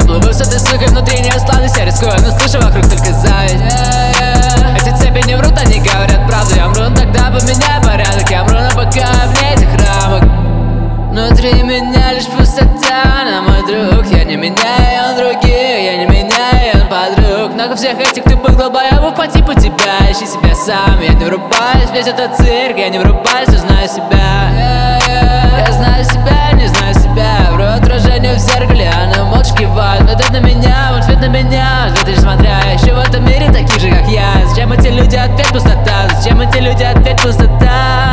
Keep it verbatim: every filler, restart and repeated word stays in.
плыву высоты с выходом внутри нее славность. Я рискую, но слышу вокруг только зависть. Эти цепи не врут, они говорят правду. Я мру, но тогда поменяю порядок. Я мру, но пока вне этих рамок. Внутри меня лишь пустота, на мой друг. Я не меняю, он других, я не меняю, он подруг. Много всех этих тупых долбоебов по типу тебя. Ищи себя сам, я не врубаюсь, весь этот цирк. Я не врубаюсь, я знаю себя. Я знаю себя, не знаю себя. Вру отражению в зеркале, оно молча кивает. В ответ на меня, в ответ на меня. Взгляд лишь смотря, еще в этом мире таких же, как я. Зачем эти люди, ответ пустота. Зачем эти люди, ответ пустота.